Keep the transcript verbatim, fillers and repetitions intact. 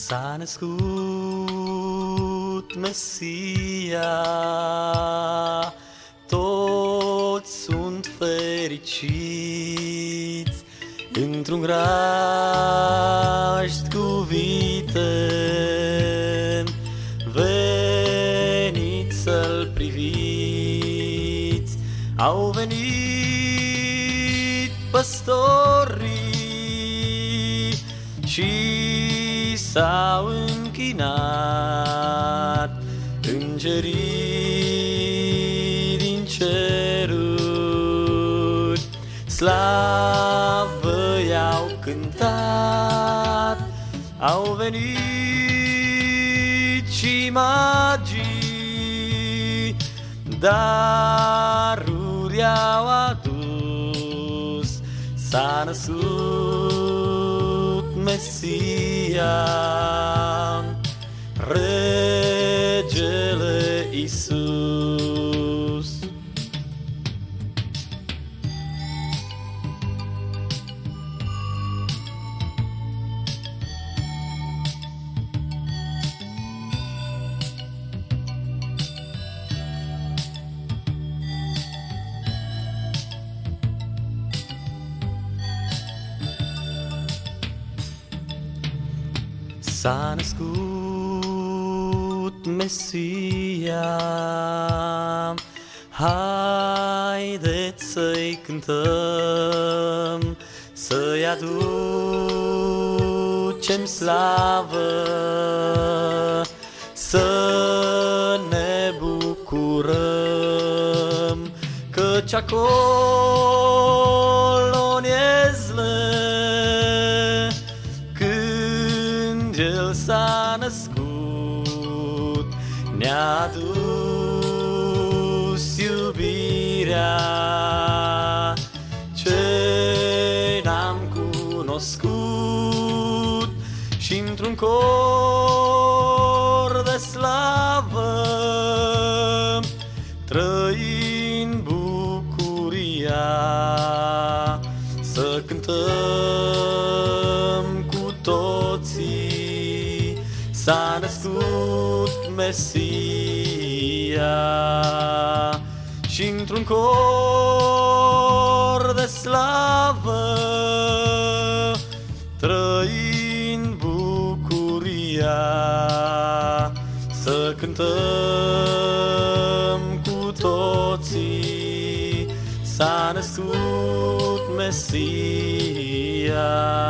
S-a născut Mesia, toți sunt fericiți, într-un grajd cu vite, veniți să-l priviți. Au venit păstorii și s-au închinat îngerii din ceruri, slavă i-au cântat. Au venit și magii, daruri i-au adus. S-a născut Mesia, Regele Iisus. S-a născut Mesia, haideți să-i cântăm, să-i aducem slavă, să ne bucurăm, căci acolo în iezle El s-a născut, ne-a adus iubirea ce n-am cunoscut, și într-un cor de slavă, trăind bucuria, să cântăm cu toții. S-a născut Mesia și într-un cor de slavă, trăind bucuria, să cântăm cu toții. S-a născut Mesia.